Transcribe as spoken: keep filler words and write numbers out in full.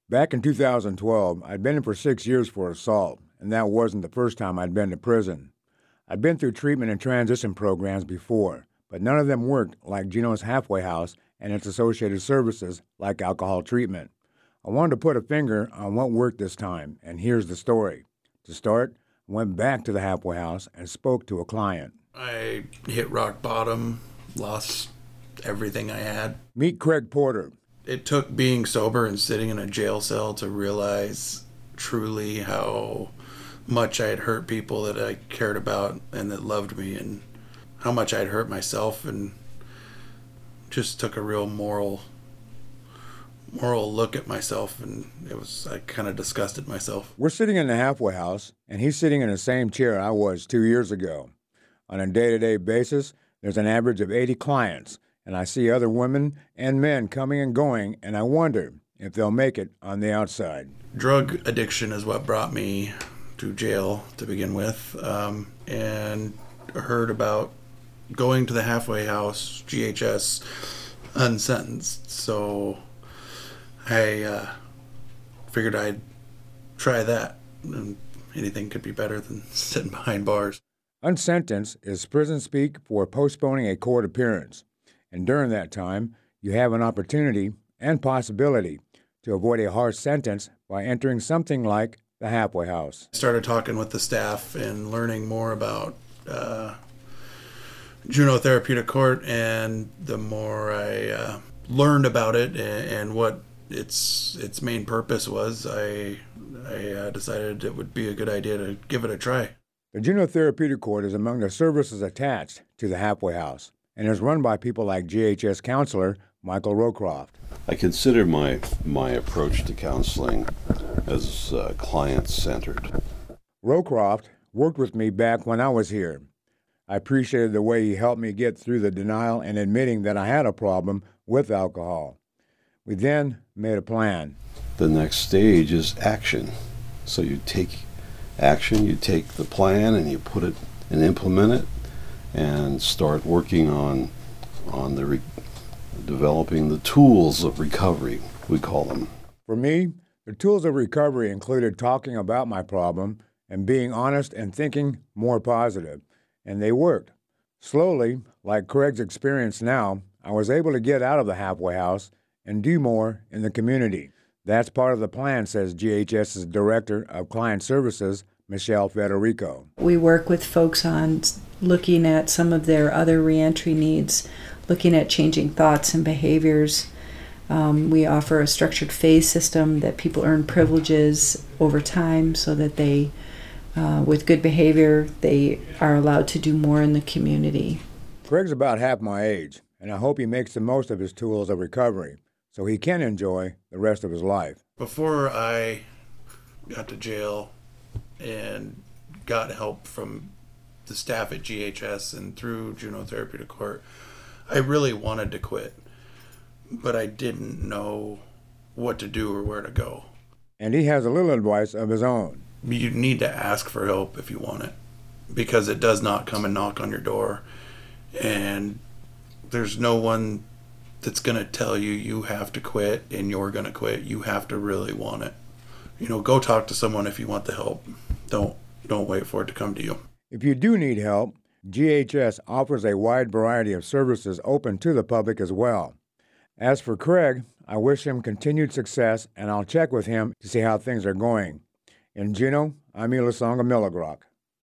Back in two thousand twelve, I'd been in for six years for assault, and that wasn't the first time I'd been to prison. I'd been through treatment and transition programs before, but none of them worked like Geno's Halfway House and its associated services like alcohol treatment. I wanted to put a finger on what worked this time, and here's the story. To start, I went back to the Halfway House and spoke to a client. I hit rock bottom, lost everything I had. Meet Craig Porter. It took being sober and sitting in a jail cell to realize truly how much I had hurt people that I cared about and that loved me, and how much I'd hurt myself, and just took a real moral moral look at myself, and it was, I kind of disgusted myself. We're sitting in the Halfway House, and he's sitting in the same chair I was two years ago. On a day-to-day basis, there's an average of eighty clients, and I see other women and men coming and going, and I wonder if they'll make it on the outside. Drug addiction is what brought me to jail to begin with, um, and heard about going to the Halfway House, G H S, unsentenced. So I uh, figured I'd try that, and anything could be better than sitting behind bars. Unsentence is prison speak for postponing a court appearance, and during that time, you have an opportunity and possibility to avoid a harsh sentence by entering something like the Halfway House. I started talking with the staff and learning more about uh, Juneau Therapeutic Court, and the more I uh, learned about it and, and what its its main purpose was, I, I uh, decided it would be a good idea to give it a try. The Juneau Therapeutic Court is among the services attached to the Halfway House and is run by people like G H S counselor Michael Rowcroft. I consider my my approach to counseling as uh, client-centered. Rowcroft worked with me back when I was here. I appreciated the way he helped me get through the denial and admitting that I had a problem with alcohol. We then made a plan. The next stage is action. So you take action, you take the plan and you put it and implement it and start working on on the re- developing the tools of recovery, we call them. For me, the tools of recovery included talking about my problem and being honest and thinking more positive, and they worked. Slowly, like Craig's experience now, I was able to get out of the Halfway House and do more in the community. That's part of the plan, says GHS's Director of Client Services, Michelle Federico. We work with folks on looking at some of their other reentry needs, looking at changing thoughts and behaviors. Um, we offer a structured phase system that people earn privileges over time so that they, uh, with good behavior, they are allowed to do more in the community. Craig's about half my age, and I hope he makes the most of his tools of recovery so he can enjoy the rest of his life. Before I got to jail and got help from the staff at G H S and through Juneau Therapeutic Court, I really wanted to quit, but I didn't know what to do or where to go. And he has a little advice of his own. You need to ask for help if you want it, because it does not come and knock on your door, and there's no one that's going to tell you you have to quit and you're going to quit. You have to really want it. You know, go talk to someone if you want the help. Don't don't wait for it to come to you. If you do need help, G H S offers a wide variety of services open to the public as well. As for Craig, I wish him continued success, and I'll check with him to see how things are going. In Juneau, I'm Ilasonga Milagros.